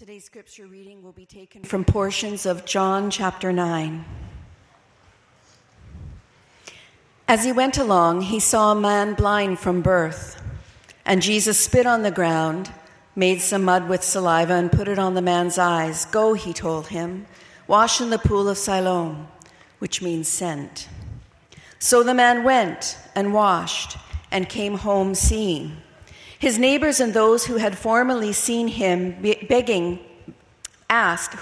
Today's scripture reading will be taken from portions of John chapter 9. As he went along, he saw a man blind from birth. And Jesus spit on the ground, made some mud with saliva, and put it on the man's eyes. "Go," he told him, "wash in the pool of Siloam," which means sent. So the man went and washed and came home seeing. His neighbors and those who had formerly seen him begging asked,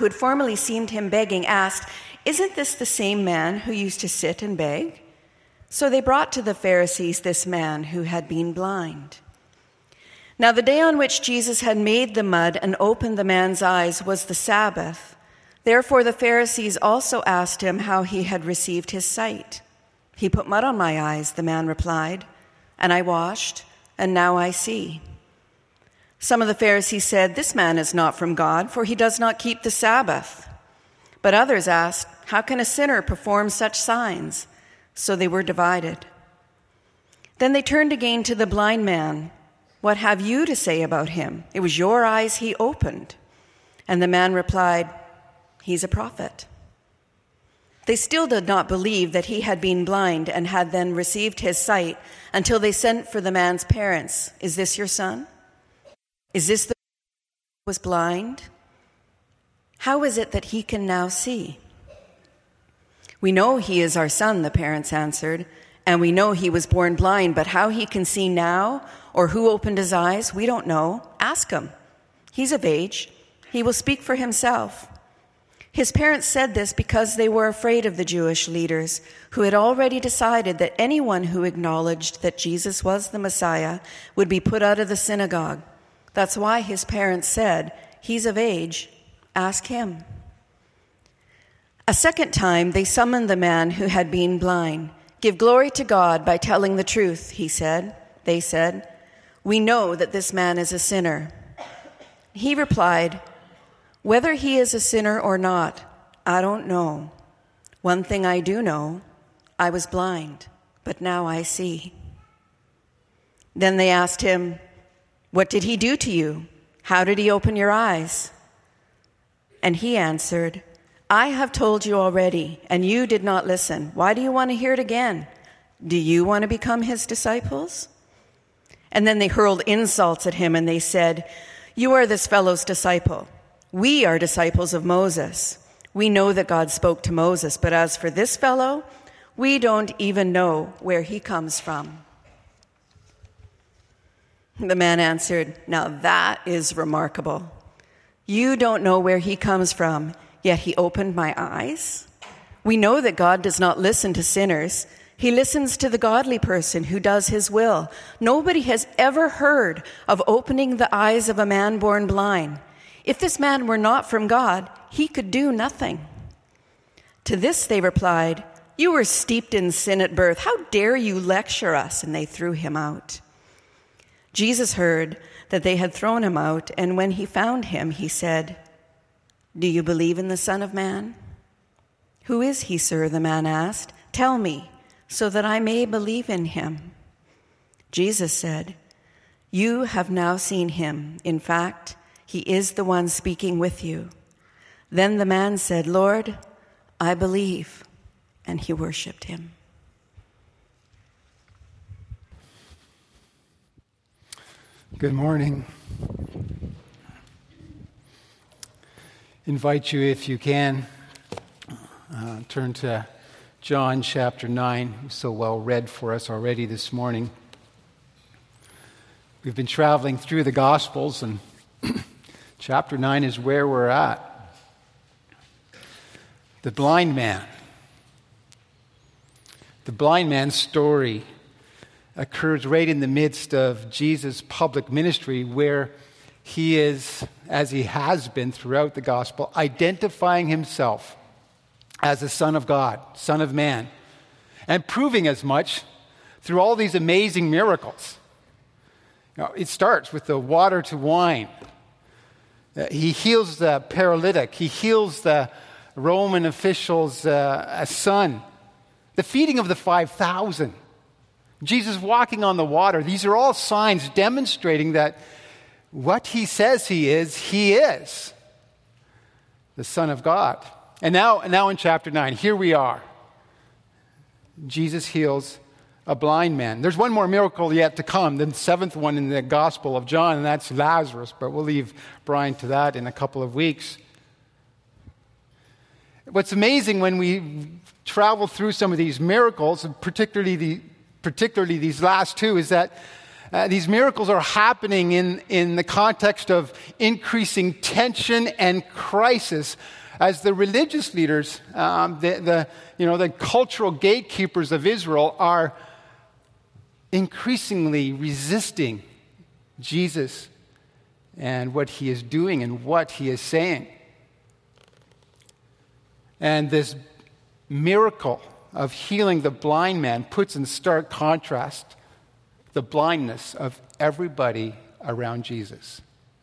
"Isn't this the same man who used to sit and beg?" So they brought to the Pharisees this man who had been blind. Now the day on which Jesus had made the mud and opened the man's eyes was the Sabbath. Therefore the Pharisees also asked him how he had received his sight. "He put mud on my eyes," the man replied, "and I washed, and now I see." Some of the Pharisees said, "This man is not from God, for he does not keep the Sabbath." But others asked, "How can a sinner perform such signs?" So they were divided. Then they turned again to the blind man. "What have you to say about him? It was your eyes he opened." And the man replied, "He's a prophet." They still did not believe that he had been blind and had then received his sight until they sent for the man's parents. "Is this your son? Is this the one who was blind? How is it that he can now see?" "We know he is our son," the parents answered, "and we know he was born blind, but how he can see now or who opened his eyes, we don't know. Ask him. He's of age. He will speak for himself." His parents said this because they were afraid of the Jewish leaders, who had already decided that anyone who acknowledged that Jesus was the Messiah would be put out of the synagogue. That's why his parents said, "He's of age. Ask him." A second time they summoned the man who had been blind. "Give glory to God by telling the truth," he said. They said, "We know that this man is a sinner." He replied, "Whether he is a sinner or not, I don't know. One thing I do know, I was blind, but now I see." Then they asked him, "What did he do to you? How did he open your eyes?" And he answered, "I have told you already, and you did not listen. Why do you want to hear it again? Do you want to become his disciples?" And then they hurled insults at him, and they said, "You are this fellow's disciple. We are disciples of Moses. We know that God spoke to Moses, but as for this fellow, we don't even know where he comes from." The man answered, "Now that is remarkable. You don't know where he comes from, yet he opened my eyes. We know that God does not listen to sinners. He listens to the godly person who does his will. Nobody has ever heard of opening the eyes of a man born blind. If this man were not from God, he could do nothing." To this they replied, "You were steeped in sin at birth. How dare you lecture us?" And they threw him out. Jesus heard that they had thrown him out, and when he found him, he said, "Do you believe in the Son of Man?" "Who is he, sir?" the man asked. "Tell me, so that I may believe in him." Jesus said, "You have now seen him. In fact, he is the one speaking with you." Then the man said, "Lord, I believe," and he worshipped him. Good morning. Invite you, if you can, turn to John chapter 9, so well read for us already this morning. We've been traveling through the Gospels, and chapter 9 is where we're at. The blind man. The blind man's story occurs right in the midst of Jesus' public ministry, where he is, as he has been throughout the gospel, identifying himself as the Son of God, Son of Man, and proving as much through all these amazing miracles. Now, it starts with the water to wine. He heals the paralytic. He heals the Roman official's son. The feeding of the 5,000. Jesus walking on the water. These are all signs demonstrating that what he says he is, he is. the Son of God. And now in chapter 9, here we are. Jesus heals a blind man. There's one more miracle yet to come, the seventh one in the Gospel of John, and that's Lazarus, but we'll leave Brian to that in a couple of weeks. What's amazing when we travel through some of these miracles, and particularly these last two, is that these miracles are happening in the context of increasing tension and crisis as the religious leaders, the cultural gatekeepers of Israel are increasingly resisting Jesus and what he is doing and what he is saying. And this miracle of healing the blind man puts in stark contrast the blindness of everybody around Jesus.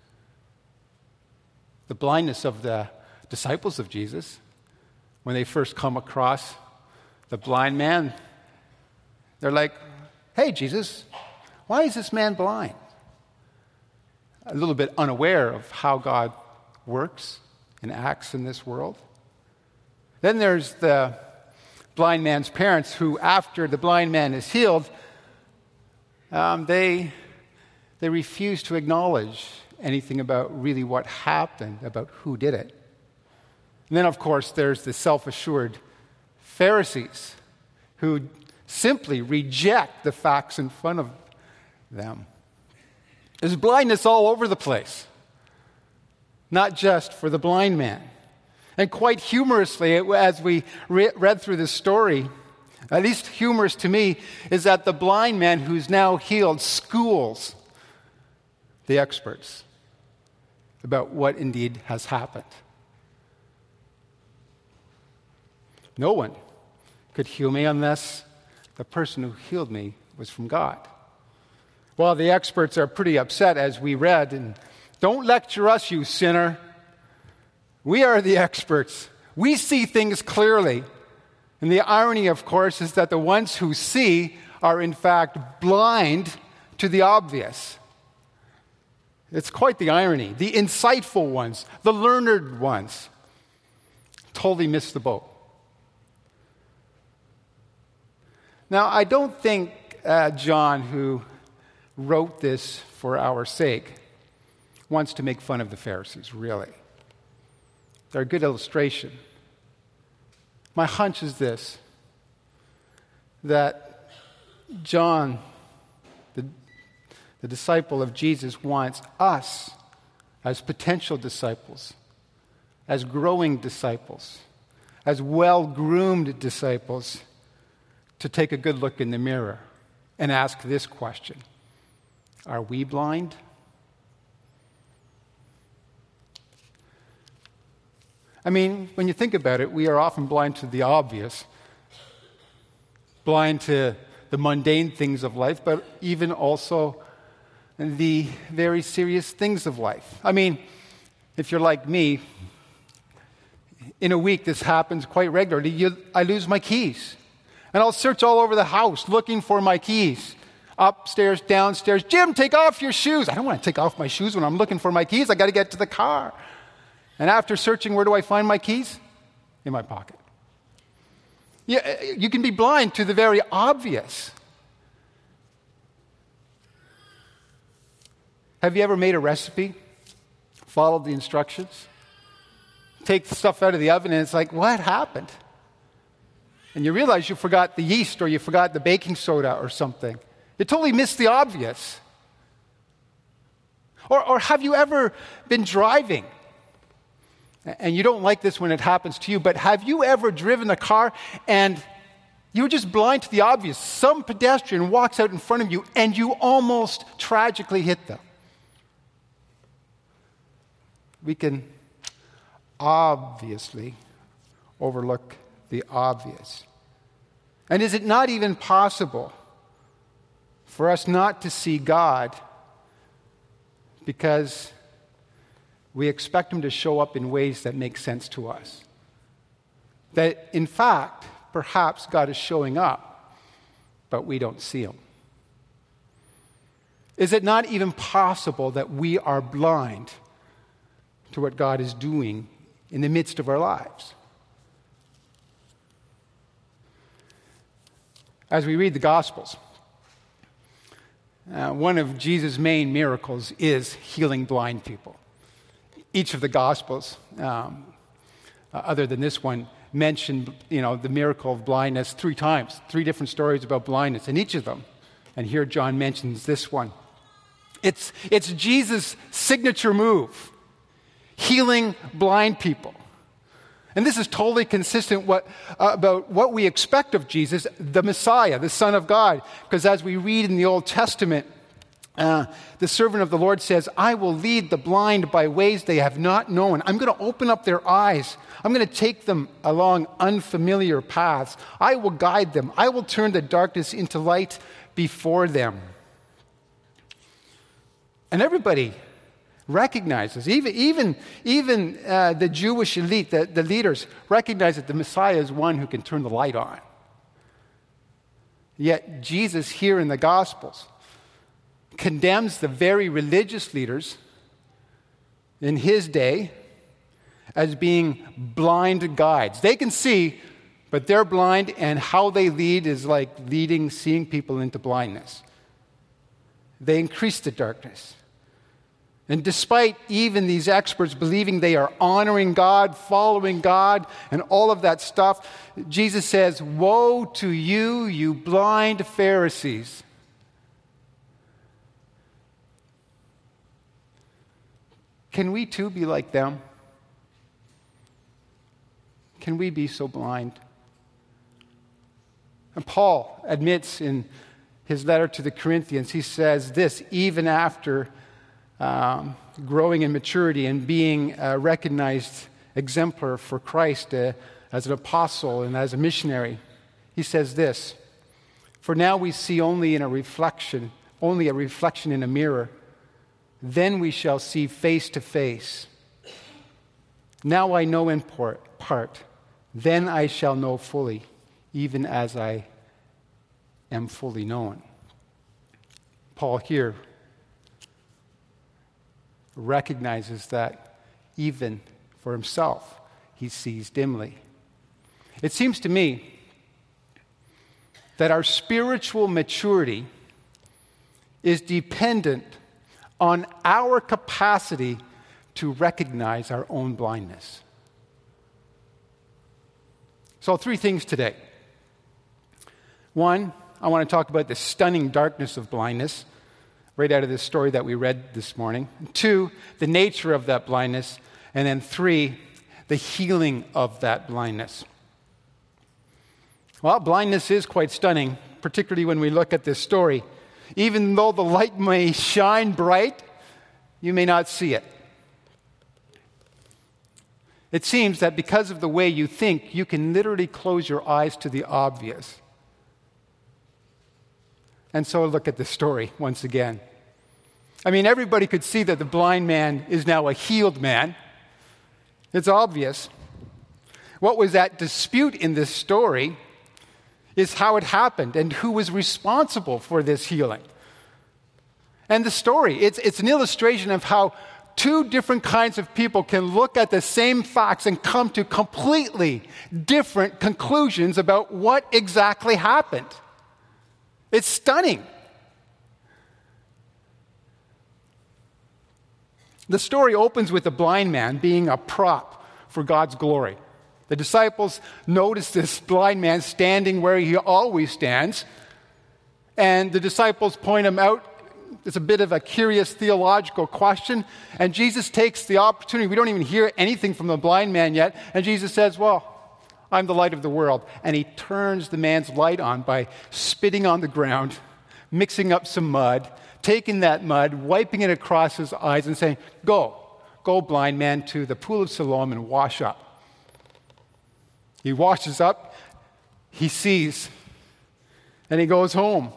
The blindness of the disciples of Jesus, when they first come across the blind man, they're like, "Hey, Jesus, why is this man blind?" A little bit unaware of how God works and acts in this world. Then there's the blind man's parents who, after the blind man is healed, they refuse to acknowledge anything about really what happened, about who did it. And then, of course, there's the self-assured Pharisees who simply reject the facts in front of them. There's blindness all over the place, not just for the blind man. And quite humorously, as we read through this story, at least humorous to me, is that the blind man who's now healed schools the experts about what indeed has happened. No one could heal me unless the person who healed me was from God. Well, the experts are pretty upset, as we read, and don't lecture us, you sinner. We are the experts. We see things clearly. And the irony, of course, is that the ones who see are in fact blind to the obvious. It's quite the irony. The insightful ones, the learned ones, totally miss the boat. Now, I don't think John, who wrote this for our sake, wants to make fun of the Pharisees, really. They're a good illustration. My hunch is this, that John, the disciple of Jesus, wants us as potential disciples, as growing disciples, as well-groomed disciples, to take a good look in the mirror and ask this question: are we blind? I mean, when you think about it, we are often blind to the obvious, blind to the mundane things of life, but even also the very serious things of life. I mean, if you're like me, in a week this happens quite regularly. I lose my keys. And I'll search all over the house looking for my keys. Upstairs, downstairs. Jim, take off your shoes. I don't want to take off my shoes when I'm looking for my keys. I got to get to the car. And after searching, where do I find my keys? In my pocket. Yeah, you can be blind to the very obvious. Have you ever made a recipe? Followed the instructions? Take the stuff out of the oven and it's like, what happened? And you realize you forgot the yeast or you forgot the baking soda or something. You totally missed the obvious. Or have you ever been driving? And you don't like this when it happens to you, but have you ever driven a car and you were just blind to the obvious? Some pedestrian walks out in front of you and you almost tragically hit them. We can obviously overlook the obvious. And is it not even possible for us not to see God because we expect him to show up in ways that make sense to us? That, in fact, perhaps God is showing up, but we don't see him. Is it not even possible that we are blind to what God is doing in the midst of our lives. As we read the Gospels, one of Jesus' main miracles is healing blind people. Each of the Gospels, other than this one, mentioned the miracle of blindness 3 times, 3 different stories about blindness in each of them. And here John mentions this one. It's Jesus' signature move, healing blind people. And this is totally consistent about what we expect of Jesus, the Messiah, the Son of God. Because as we read in the Old Testament, the servant of the Lord says, I will lead the blind by ways they have not known. I'm going to open up their eyes. I'm going to take them along unfamiliar paths. I will guide them. I will turn the darkness into light before them. And everybody recognizes, even the Jewish elite, the leaders, recognize that the Messiah is one who can turn the light on. Yet Jesus here in the Gospels condemns the very religious leaders in his day as being blind guides. They can see, but they're blind, and how they lead is like seeing people into blindness. They increase the darkness. And despite even these experts believing they are honoring God, following God, and all of that stuff, Jesus says, woe to you, you blind Pharisees. Can we too be like them? Can we be so blind? And Paul admits in his letter to the Corinthians, he says this, even after growing in maturity and being a recognized exemplar for Christ as an apostle and as a missionary, he says this, for now we see only a reflection in a mirror. Then we shall see face to face. Now I know in part, then I shall know fully, even as I am fully known. Paul here recognizes that even for himself, he sees dimly. It seems to me that our spiritual maturity is dependent on our capacity to recognize our own blindness. So 3 things today. 1, I want to talk about the stunning darkness of blindness, right out of this story that we read this morning. 2, the nature of that blindness. And then 3, the healing of that blindness. Well, blindness is quite stunning, particularly when we look at this story. Even though the light may shine bright, you may not see it. It seems that because of the way you think, you can literally close your eyes to the obvious. And so look at the story once again. I mean, everybody could see that the blind man is now a healed man. It's obvious. What was at dispute in this story is how it happened and who was responsible for this healing. And the story, it's an illustration of how 2 different kinds of people can look at the same facts and come to completely different conclusions about what exactly happened. It's stunning. The story opens with the blind man being a prop for God's glory. The disciples notice this blind man standing where he always stands, and the disciples point him out. It's a bit of a curious theological question, and Jesus takes the opportunity. We don't even hear anything from the blind man yet, and Jesus says, well, I'm the light of the world. And he turns the man's light on by spitting on the ground, mixing up some mud, taking that mud, wiping it across his eyes, and saying, go, blind man, to the pool of Siloam and wash up. He washes up, he sees, and he goes home.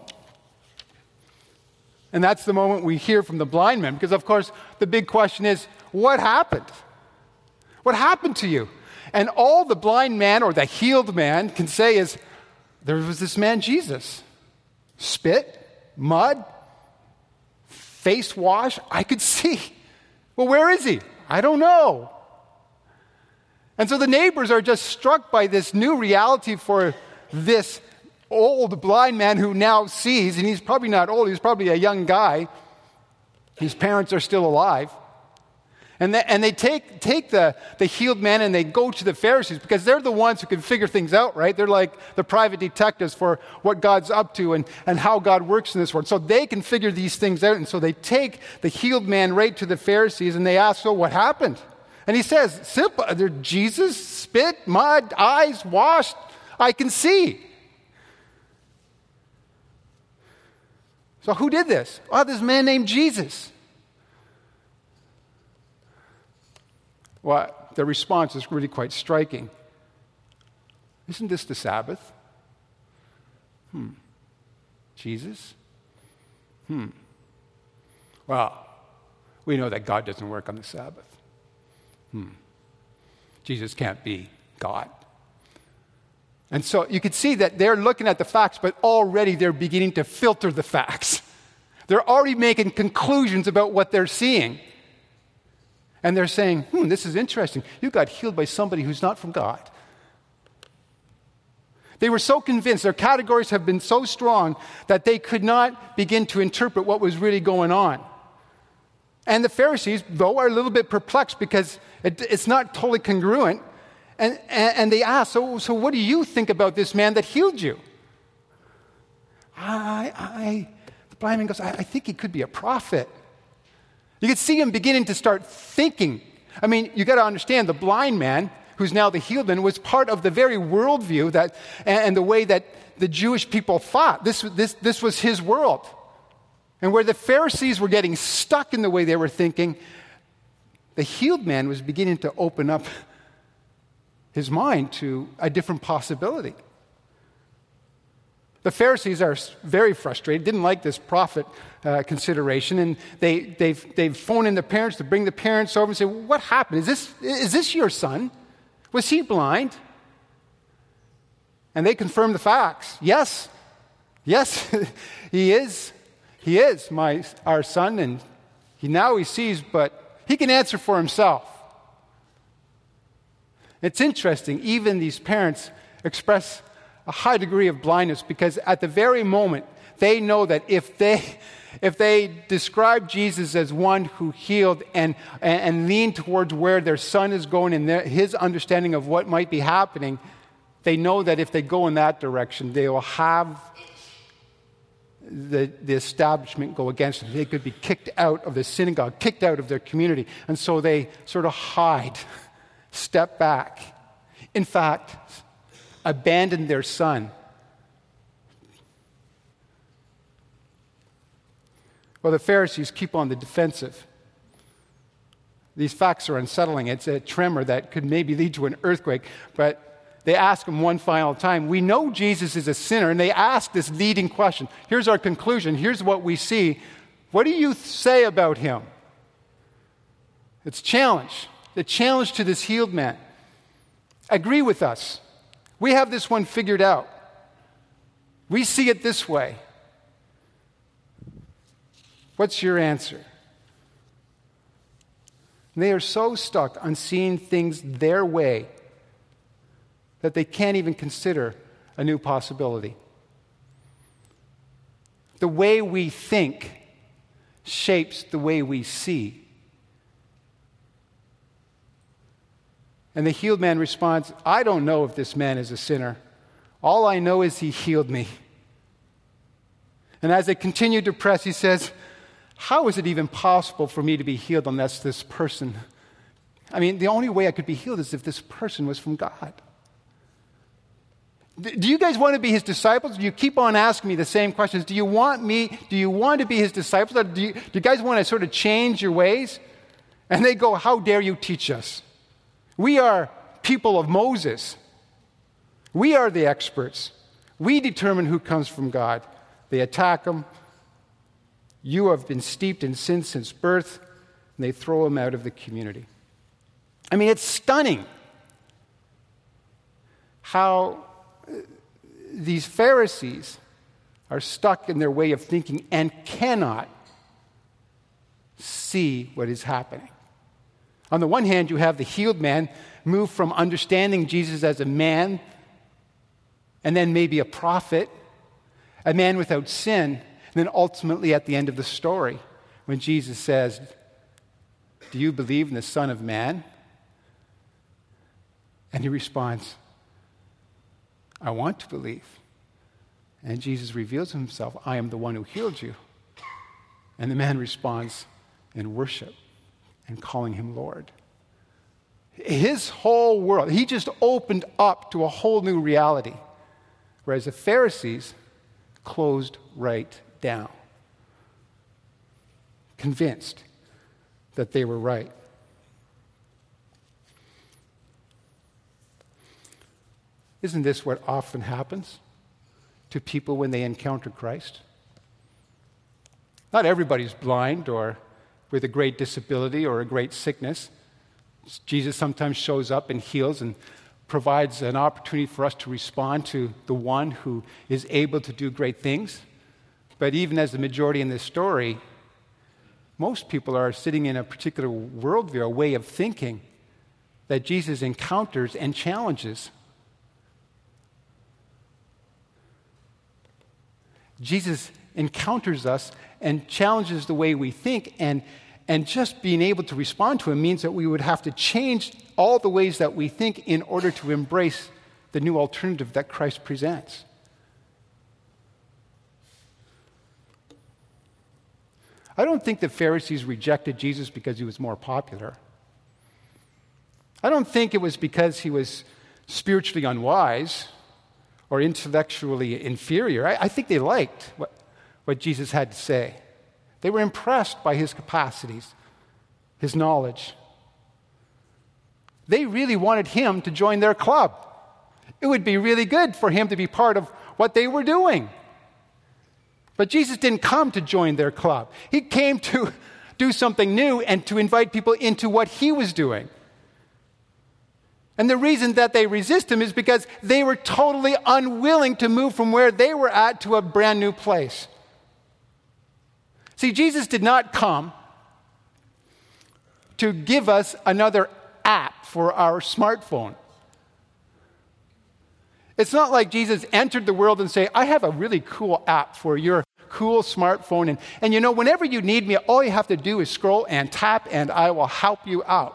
And that's the moment we hear from the blind man, because, of course, the big question is, what happened? What happened to you? And all the blind man or the healed man can say is, there was this man Jesus. Spit, mud, face wash, I could see. Well, where is he? I don't know. And so the neighbors are just struck by this new reality for this old blind man who now sees, and he's probably not old, he's probably a young guy. His parents are still alive. And they take the healed man and they go to the Pharisees because they're the ones who can figure things out, right? They're like the private detectives for what God's up to and how God works in this world. So they can figure these things out. And so they take the healed man right to the Pharisees and they ask, so what happened? And he says, simple, Jesus, spit, mud, eyes washed, I can see. So who did this? Oh, this man named Jesus. Well, the response is really quite striking. Isn't this the Sabbath? Jesus? Well, we know that God doesn't work on the Sabbath. Jesus can't be God. And so you can see that they're looking at the facts, but already they're beginning to filter the facts. They're already making conclusions about what they're seeing. And they're saying, this is interesting. You got healed by somebody who's not from God. They were so convinced, their categories have been so strong that they could not begin to interpret what was really going on. And the Pharisees, though, are a little bit perplexed because it's not totally congruent. And they ask, so what do you think about this man that healed you? The blind man goes, I think he could be a prophet. You can see him beginning to start thinking. I mean, you got to understand, the blind man, who's now the healed man, was part of the very worldview that, and the way that the Jewish people thought. This was his world. And where the Pharisees were getting stuck in the way they were thinking, the healed man was beginning to open up his mind to a different possibility. The Pharisees are very frustrated, didn't like this prophet consideration, and they've phoned in the parents to bring the parents over and say, what happened? Is this your son? Was he blind? And they confirm the facts. Yes, he is. He is our son, and he sees, but he can answer for himself. It's interesting, even these parents express a high degree of blindness because at the very moment they know that if they describe Jesus as one who healed and lean towards where their son is going and his understanding of what might be happening, they know that if they go in that direction, they will have the establishment go against them. They could be kicked out of the synagogue, kicked out of their community. And so they sort of hide, step back. In fact, abandon their son. Well, the Pharisees keep on the defensive. These facts are unsettling. It's a tremor that could maybe lead to an earthquake, but they ask him one final time. We know Jesus is a sinner, and they ask this leading question. Here's our conclusion. Here's what we see. What do you say about him? It's challenge. The challenge to this healed man. Agree with us. We have this one figured out. We see it this way. What's your answer? And they are so stuck on seeing things their way that they can't even consider a new possibility. The way we think shapes the way we see. And the healed man responds, I don't know if this man is a sinner. All I know is he healed me. And as they continue to press, he says, how is it even possible for me to be healed unless this person... I mean, the only way I could be healed is if this person was from God. Do you guys want to be his disciples? Do you keep on asking me the same questions? Do you want to be his disciples? Or do you guys want to sort of change your ways? And they go, how dare you teach us? We are people of Moses. We are the experts. We determine who comes from God. They attack him. You have been steeped in sin since birth. And they throw him out of the community. I mean, it's stunning how these Pharisees are stuck in their way of thinking and cannot see what is happening. On the one hand, you have the healed man move from understanding Jesus as a man and then maybe a prophet, a man without sin, and then ultimately at the end of the story, when Jesus says, "Do you believe in the Son of Man?" And he responds, "I want to believe." And Jesus reveals himself, "I am the one who healed you." And the man responds in worship and calling him Lord. His whole world, he just opened up to a whole new reality, whereas the Pharisees closed right down, convinced that they were right. Isn't this what often happens to people when they encounter Christ? Not everybody's blind or with a great disability or a great sickness. Jesus sometimes shows up and heals and provides an opportunity for us to respond to the one who is able to do great things. But even as the majority in this story, most people are sitting in a particular worldview, a way of thinking that Jesus encounters and challenges. Jesus encounters us and challenges the way we think, and just being able to respond to him means that we would have to change all the ways that we think in order to embrace the new alternative that Christ presents. I don't think the Pharisees rejected Jesus because he was more popular. I don't think it was because he was spiritually unwise or intellectually inferior. I think they liked what Jesus had to say. They were impressed by his capacities, his knowledge. They really wanted him to join their club. It would be really good for him to be part of what they were doing. But Jesus didn't come to join their club. He came to do something new and to invite people into what he was doing. And the reason that they resist him is because they were totally unwilling to move from where they were at to a brand new place. See, Jesus did not come to give us another app for our smartphone. It's not like Jesus entered the world and said, "I have a really cool app for your cool smartphone. And you know, whenever you need me, all you have to do is scroll and tap and I will help you out."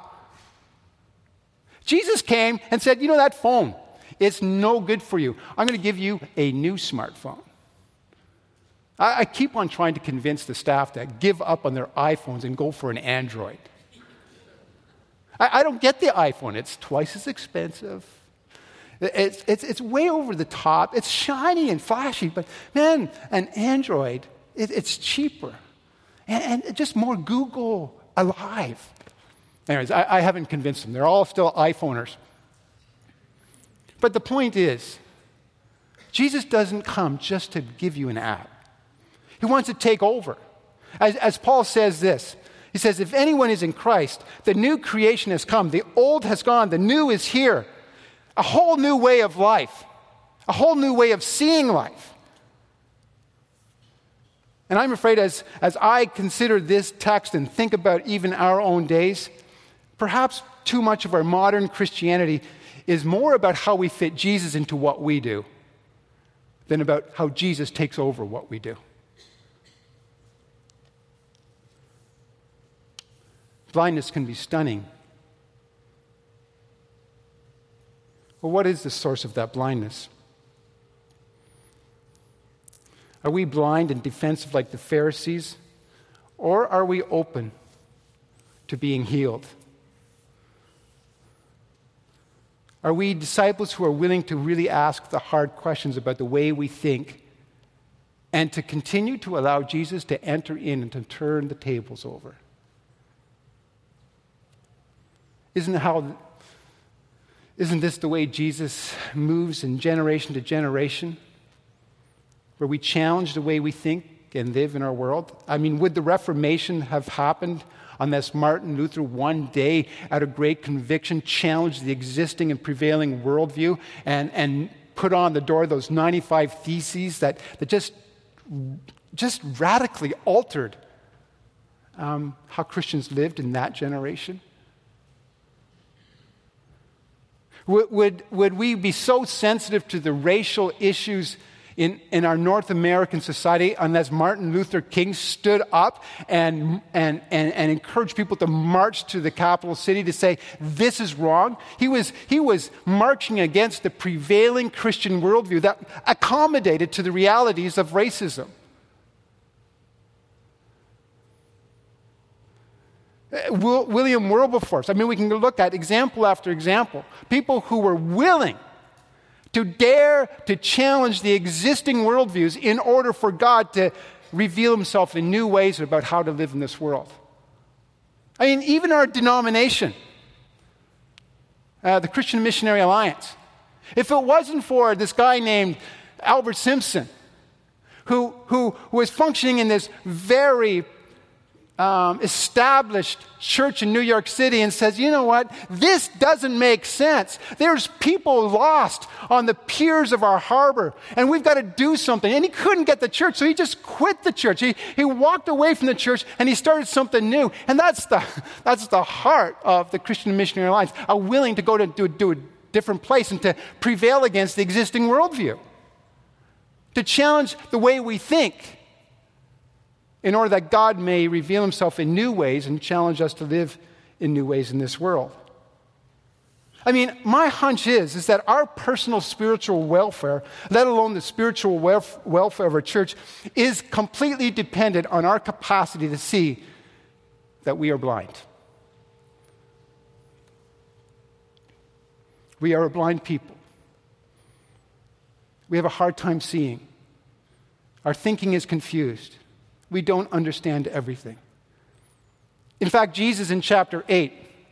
Jesus came and said, "You know that phone, it's no good for you. I'm going to give you a new smartphone." I keep on trying to convince the staff to give up on their iPhones and go for an Android. I don't get the iPhone. It's twice as expensive. It's way over the top. It's shiny and flashy, but man, an Android, it's cheaper. And just more Google alive. Anyways, I haven't convinced them. They're all still iPhoners. But the point is, Jesus doesn't come just to give you an app. He wants to take over. As Paul says this, he says, "If anyone is in Christ, the new creation has come. The old has gone. The new is here." A whole new way of life. A whole new way of seeing life. And I'm afraid as I consider this text and think about even our own days, perhaps too much of our modern Christianity is more about how we fit Jesus into what we do than about how Jesus takes over what we do. Blindness can be stunning. Well, what is the source of that blindness? Are we blind and defensive like the Pharisees, or are we open to being healed? Are we disciples who are willing to really ask the hard questions about the way we think and to continue to allow Jesus to enter in and to turn the tables over? Isn't this the way Jesus moves in generation to generation? Where we challenge the way we think and live in our world? I mean, would the Reformation have happened unless Martin Luther one day, out of great conviction, challenged the existing and prevailing worldview and put on the door those 95 theses that just radically altered how Christians lived in that generation? Would we be so sensitive to the racial issues in our North American society unless Martin Luther King stood up and encouraged people to march to the capital city to say, this is wrong? He was marching against the prevailing Christian worldview that accommodated to the realities of racism. William Wilberforce. I mean, we can look at example after example. People who were willing to dare to challenge the existing worldviews in order for God to reveal himself in new ways about how to live in this world. I mean, even our denomination, the Christian Missionary Alliance, if it wasn't for this guy named Albert Simpson, who was functioning in this very established church in New York City and says, you know what, this doesn't make sense. There's people lost on the piers of our harbor, and we've got to do something. And he couldn't get the church, so he just quit the church. He walked away from the church, and he started something new. And that's the heart of the Christian Missionary Alliance, are willing to go to do a different place and to prevail against the existing worldview, to challenge the way we think, in order that God may reveal himself in new ways and challenge us to live in new ways in this world. I mean, my hunch is that our personal spiritual welfare, let alone the spiritual welfare of our church, is completely dependent on our capacity to see that we are blind. We are a blind people. We have a hard time seeing. Our thinking is confused. We don't understand everything. In fact, Jesus in chapter 8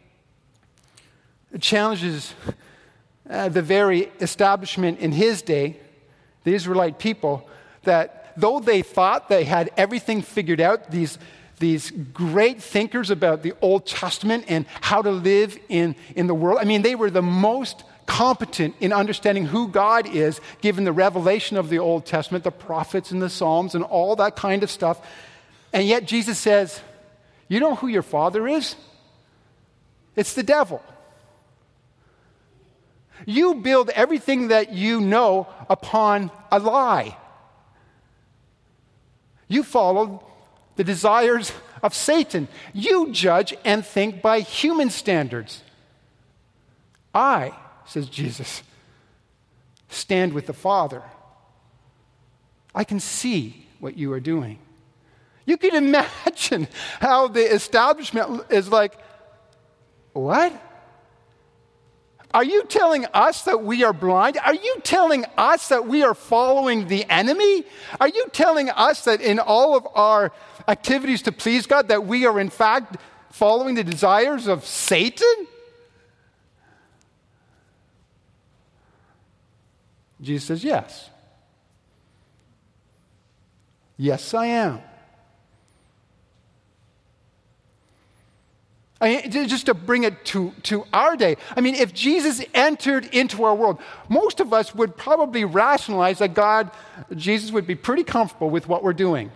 challenges the very establishment in his day, the Israelite people, that though they thought they had everything figured out, these great thinkers about the Old Testament and how to live in the world, I mean, they were the most competent in understanding who God is, given the revelation of the Old Testament, the prophets and the Psalms and all that kind of stuff. And yet Jesus says, you know who your father is? It's the devil. You build everything that you know upon a lie. You follow the desires of Satan. You judge and think by human standards. I, says Jesus, stand with the Father. I can see what you are doing. You can imagine how the establishment is like, what? Are you telling us that we are blind? Are you telling us that we are following the enemy? Are you telling us that in all of our activities to please God, that we are in fact following the desires of Satan? Jesus says, yes. Yes, I am. Just to bring it to our day, I mean, if Jesus entered into our world, most of us would probably rationalize that Jesus would be pretty comfortable with what we're doing.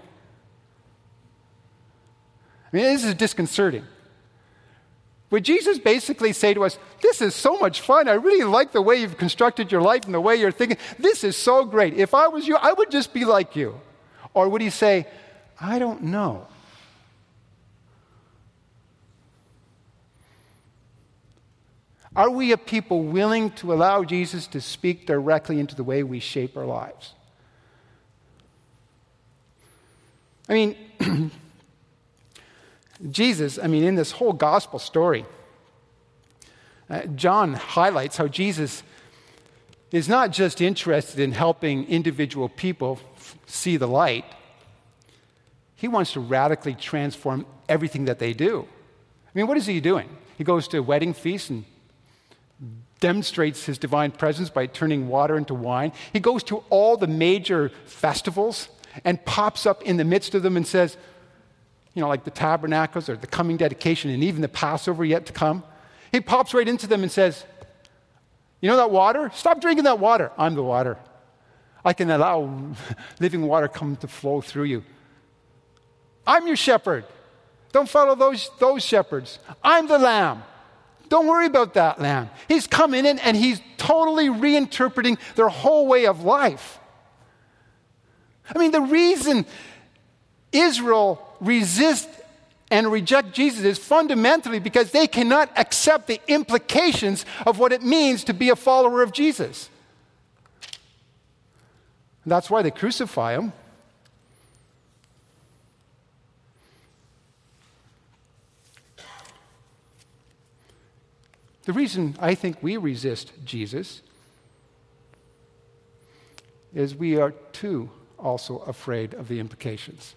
I mean, this is disconcerting. Would Jesus basically say to us, this is so much fun. I really like the way you've constructed your life and the way you're thinking. This is so great. If I was you, I would just be like you. Or would he say, I don't know. Are we a people willing to allow Jesus to speak directly into the way we shape our lives? I mean, Jesus, in this whole gospel story, John highlights how Jesus is not just interested in helping individual people see the light. He wants to radically transform everything that they do. I mean, what is he doing? He goes to a wedding feast and demonstrates his divine presence by turning water into wine. He goes to all the major festivals and pops up in the midst of them and says, like the tabernacles or the coming dedication and even the Passover yet to come. He pops right into them and says, you know that water? Stop drinking that water. I'm the water. I can allow living water come to flow through you. I'm your shepherd. Don't follow those shepherds. I'm the lamb. Don't worry about that lamb. He's coming in and he's totally reinterpreting their whole way of life. I mean, the reason Israel resists and reject Jesus is fundamentally because they cannot accept the implications of what it means to be a follower of Jesus. That's why they crucify him. The reason I think we resist Jesus is we are too also afraid of the implications.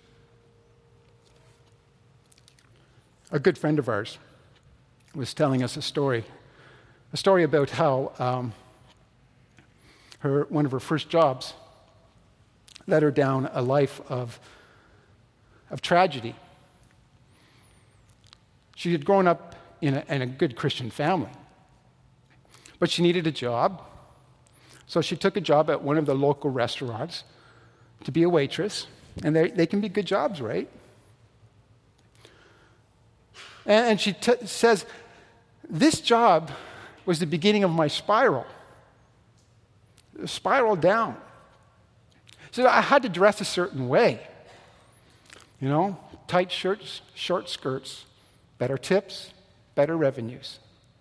A good friend of ours was telling us a story about how one of her first jobs led her down a life of tragedy. She had grown up in a good Christian family, but she needed a job, so she took a job at one of the local restaurants to be a waitress, and they can be good jobs, right? And she says, this job was the beginning of my spiral. Spiral down. So I had to dress a certain way. You know, tight shirts, short skirts, better tips, better revenues.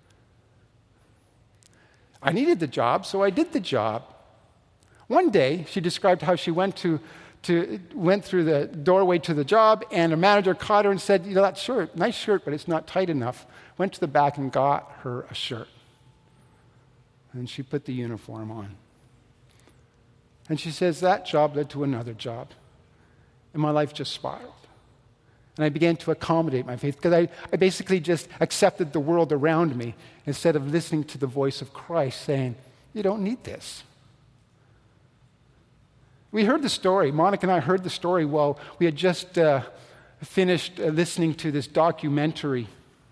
I needed the job, so I did the job. One day, she described how she went through the doorway to the job, and a manager caught her and said, you know, that shirt, nice shirt, but it's not tight enough. Went to the back and got her a shirt. And she put the uniform on. And she says, that job led to another job. And my life just spiraled. And I began to accommodate my faith because I basically just accepted the world around me instead of listening to the voice of Christ saying, you don't need this. We heard the story. Monica and I heard the story while we had just finished listening to this documentary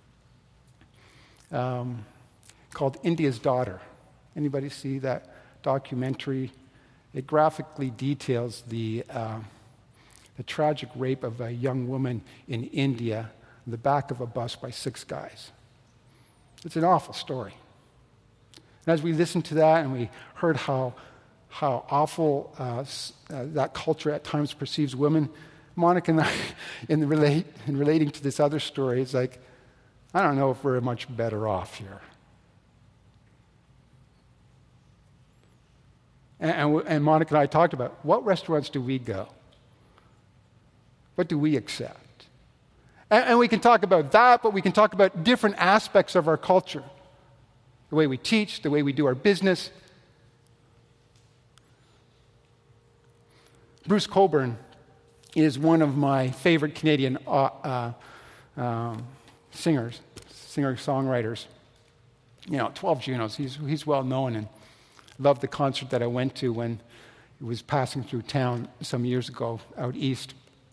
called India's Daughter. Anybody see that documentary? It graphically details the tragic rape of a young woman in India in the back of a bus by 6 guys. It's an awful story. And as we listened to that and we heard how awful that culture at times perceives women, Monica and I, in relating to this other story, it's like, I don't know if we're much better off here. And Monica and I talked about, what restaurants do we go? What do we accept? And we can talk about that, but we can talk about different aspects of our culture. The way we teach, the way we do our business. Bruce Cockburn is one of my favorite Canadian singer-songwriters. You know, 12 Junos. He's well known, and loved the concert that I went to when it was passing through town some years ago out east.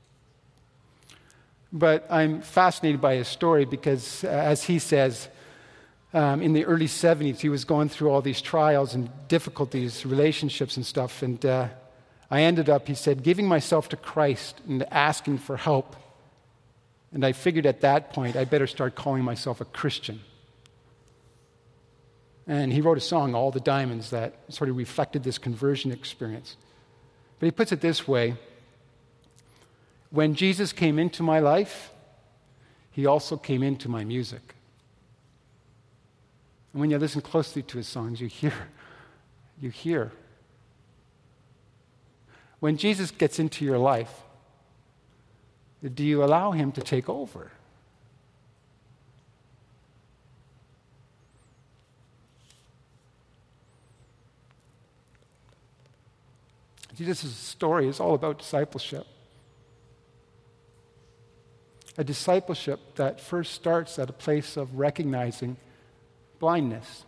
But I'm fascinated by his story because, as he says, in the early 70s, he was going through all these trials and difficulties, relationships and stuff, and I ended up, he said, giving myself to Christ and asking for help. And I figured at that point, I better start calling myself a Christian. And he wrote a song, All the Diamonds, that sort of reflected this conversion experience. But he puts it this way: when Jesus came into my life, he also came into my music. And when you listen closely to his songs, you hear. When Jesus gets into your life, do you allow him to take over? Jesus' story is all about discipleship. A discipleship that first starts at a place of recognizing blindness.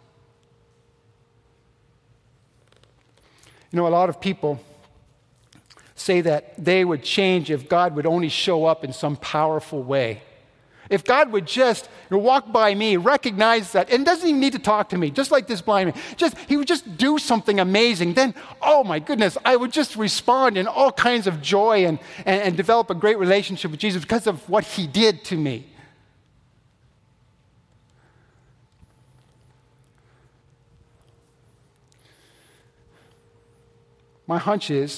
You know, a lot of people say that they would change if God would only show up in some powerful way. If God would just walk by me, recognize that, and doesn't even need to talk to me, just like this blind man. He would just do something amazing. Then, oh my goodness, I would just respond in all kinds of joy and develop a great relationship with Jesus because of what he did to me. My hunch is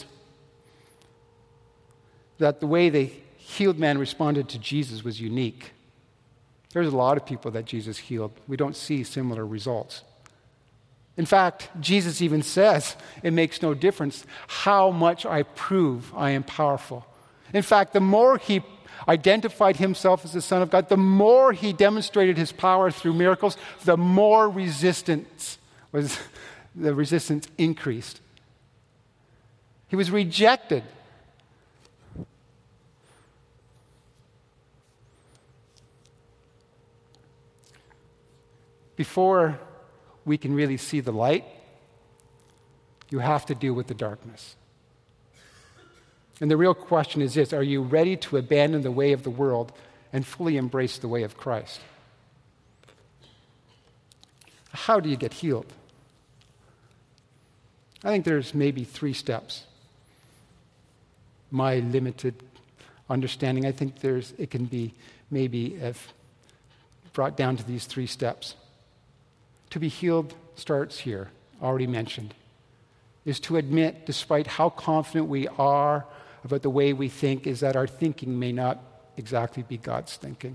that the way the healed man responded to Jesus was unique. There's a lot of people that Jesus healed. We don't see similar results. In fact, Jesus even says it makes no difference how much I prove I am powerful. In fact, the more he identified himself as the Son of God, the more he demonstrated his power through miracles, the more the resistance increased. He was rejected. Before we can really see the light, you have to deal with the darkness. And the real question is this: are you ready to abandon the way of the world and fully embrace the way of Christ? How do you get healed? I think there's maybe 3 steps. My limited understanding, I think it can be maybe brought down to these 3 steps. To be healed starts here, already mentioned, is to admit, despite how confident we are about the way we think, is that our thinking may not exactly be God's thinking.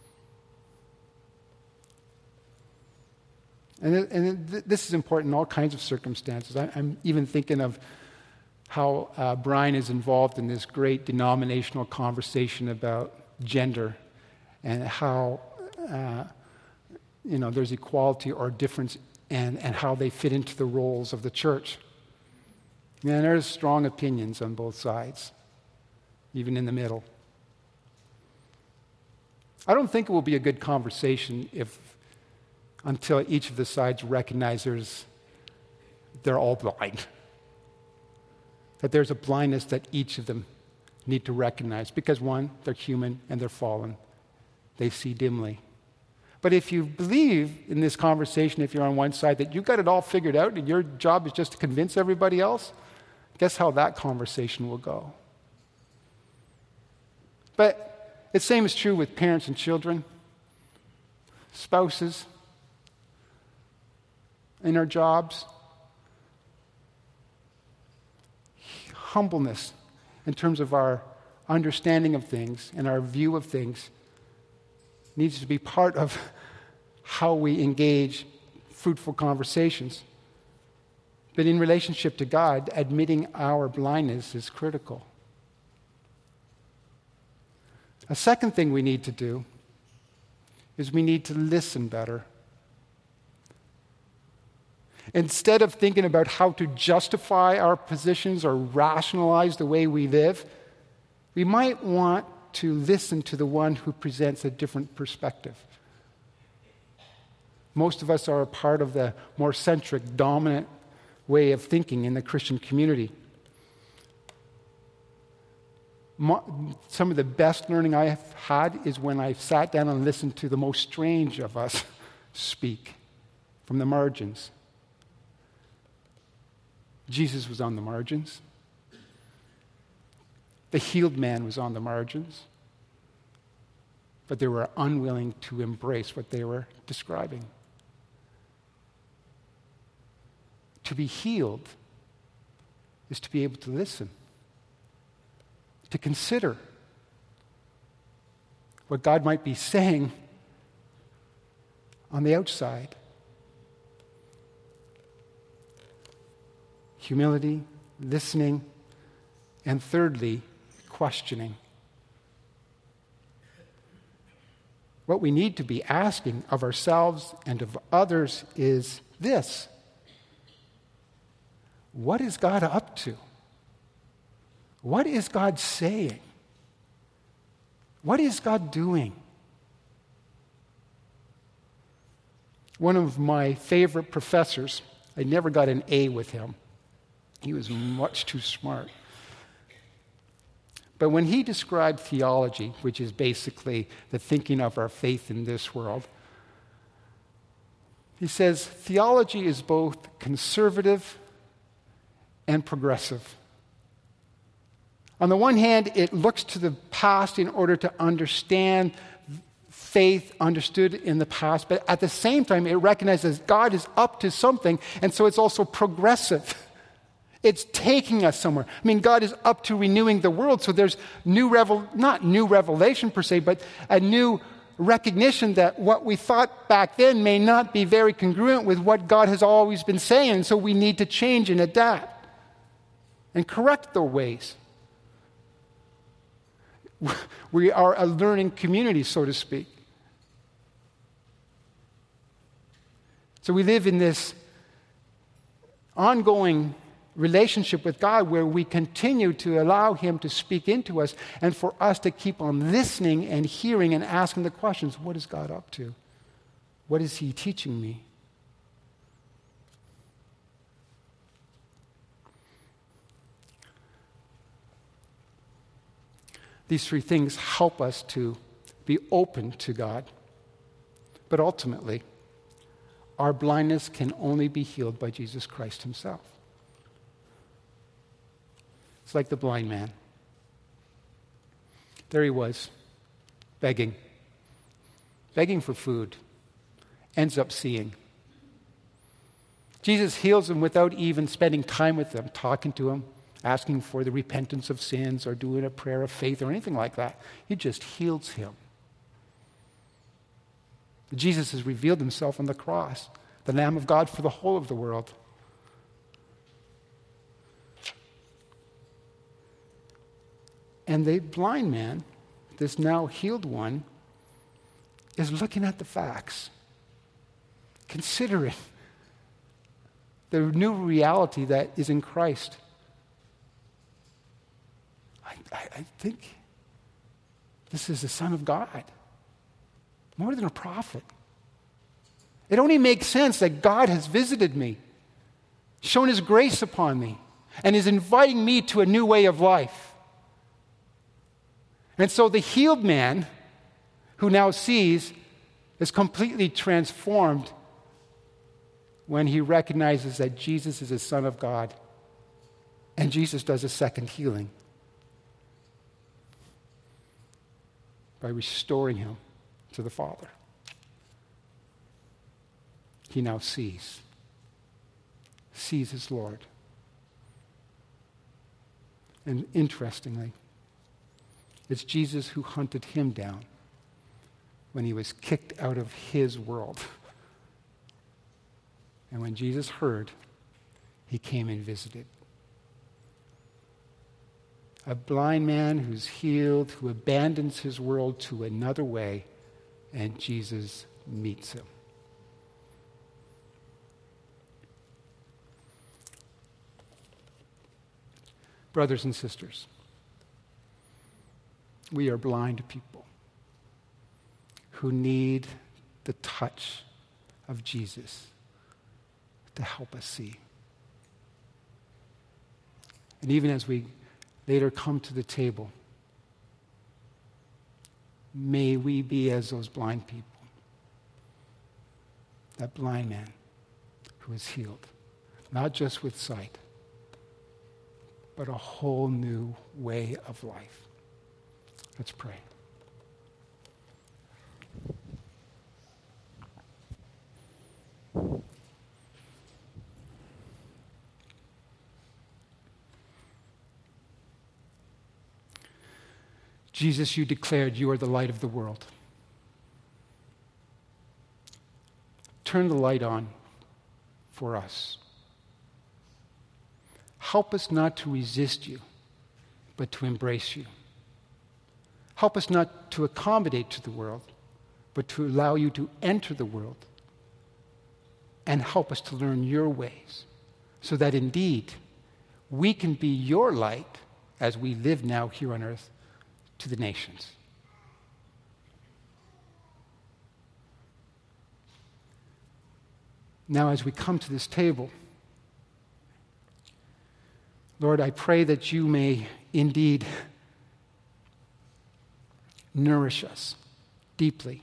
And this is important in all kinds of circumstances. I'm even thinking of how Brian is involved in this great denominational conversation about gender and how there's equality or difference and how they fit into the roles of the church. And there's strong opinions on both sides, even in the middle. I don't think it will be a good conversation until each of the sides recognizes they're all blind. That there's a blindness that each of them need to recognize. Because one, they're human and they're fallen. They see dimly. But if you believe in this conversation, if you're on one side, that you've got it all figured out and your job is just to convince everybody else, guess how that conversation will go. But the same is true with parents and children, spouses, in our jobs. Humbleness in terms of our understanding of things and our view of things needs to be part of how we engage fruitful conversations. But in relationship to God, admitting our blindness is critical. A second thing we need to do is we need to listen better. Instead of thinking about how to justify our positions or rationalize the way we live, we might want to listen to the one who presents a different perspective. Most of us are a part of the more centric, dominant way of thinking in the Christian community. Some of the best learning I have had is when I sat down and listened to the most strange of us speak from the margins. Jesus was on the margins. The healed man was on the margins. But they were unwilling to embrace what they were describing. To be healed is to be able to listen, to consider what God might be saying on the outside. Humility, listening, and thirdly, questioning. What we need to be asking of ourselves and of others is this: what is God up to? What is God saying? What is God doing? One of my favorite professors, I never got an A with him. He was much too smart. But when he described theology, which is basically the thinking of our faith in this world, he says theology is both conservative and progressive. On the one hand, it looks to the past in order to understand faith understood in the past, but at the same time, it recognizes God is up to something, and so it's also progressive. It's taking us somewhere. I mean, God is up to renewing the world, so there's not new revelation per se, but a new recognition that what we thought back then may not be very congruent with what God has always been saying, so we need to change and adapt and correct their ways. We are a learning community, so to speak. So we live in this ongoing relationship with God where we continue to allow Him to speak into us and for us to keep on listening and hearing and asking the questions, what is God up to? What is He teaching me? These three things help us to be open to God. But ultimately, our blindness can only be healed by Jesus Christ Himself. It's like the blind man. There he was, begging for food, ends up seeing. Jesus heals him without even spending time with him, talking to him, asking for the repentance of sins or doing a prayer of faith or anything like that. He just heals him. Jesus has revealed Himself on the cross, the Lamb of God for the whole of the world. And the blind man, this now healed one, is looking at the facts, considering the new reality that is in Christ. I think this is the Son of God, more than a prophet. It only makes sense that God has visited me, shown His grace upon me, and is inviting me to a new way of life. And so the healed man who now sees is completely transformed when he recognizes that Jesus is the Son of God. And Jesus does a second healing by restoring him to the Father. He now sees his Lord. And interestingly, it's Jesus who hunted him down when he was kicked out of his world. And when Jesus heard, He came and visited. A blind man who's healed, who abandons his world to another way, and Jesus meets him. Brothers and sisters, we are blind people who need the touch of Jesus to help us see. And even as we later come to the table, may we be as those blind people, that blind man who is healed, not just with sight, but a whole new way of life. Let's pray. Jesus, You declared You are the light of the world. Turn the light on for us. Help us not to resist You, but to embrace You. Help us not to accommodate to the world, but to allow You to enter the world. And help us to learn Your ways, so that indeed we can be Your light as we live now here on earth to the nations. Now, as we come to this table, Lord, I pray that You may indeed nourish us deeply.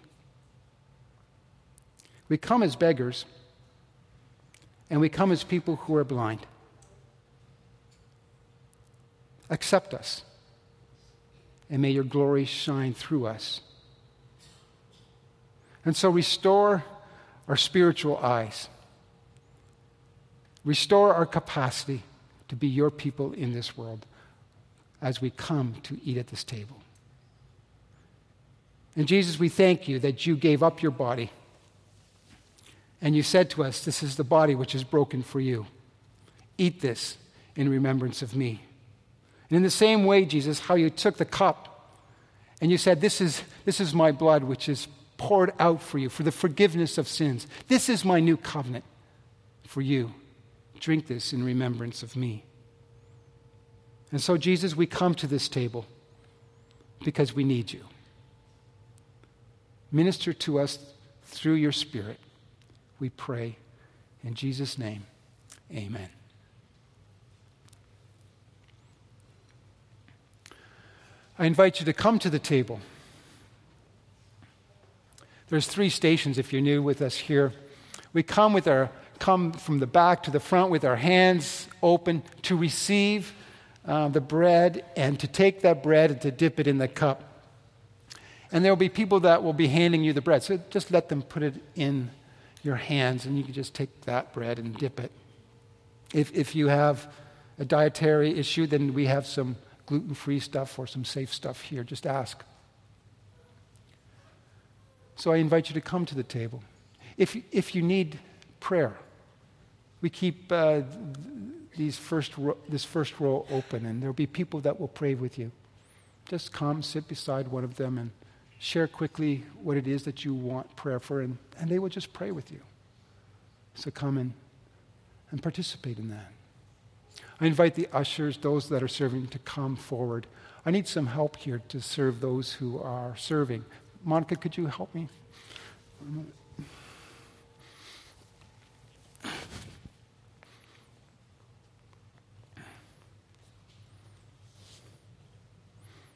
We come as beggars, and we come as people who are blind. Accept us, and may Your glory shine through us. And so restore our spiritual eyes. Restore our capacity to be your people in this world as we come to eat at this table. And Jesus, we thank you that you gave up your body and you said to us, this is the body which is broken for you. Eat this in remembrance of me. And in the same way, Jesus, how you took the cup and you said, this is my blood which is poured out for you for the forgiveness of sins. This is my new covenant for you. Drink this in remembrance of me. And so, Jesus, we come to this table because we need you. Minister to us through your Spirit. We pray in Jesus' name. Amen. I invite you to come to the table. There's 3 stations if you're new with us here. We come from the back to the front with our hands open to receive the bread and to take that bread and to dip it in the cup. And there will be people that will be handing you the bread. So just let them put it in your hands and you can just take that bread and dip it. If you have a dietary issue, then we have some gluten-free stuff or some safe stuff here. Just ask. So I invite you to come to the table. If you need prayer, we keep this first row open, and there'll be people that will pray with you. Just come, sit beside one of them, and share quickly what it is that you want prayer for, and they will just pray with you. So come and participate in that. I invite the ushers, those that are serving, to come forward. I need some help here to serve those who are serving. Monica, could you help me?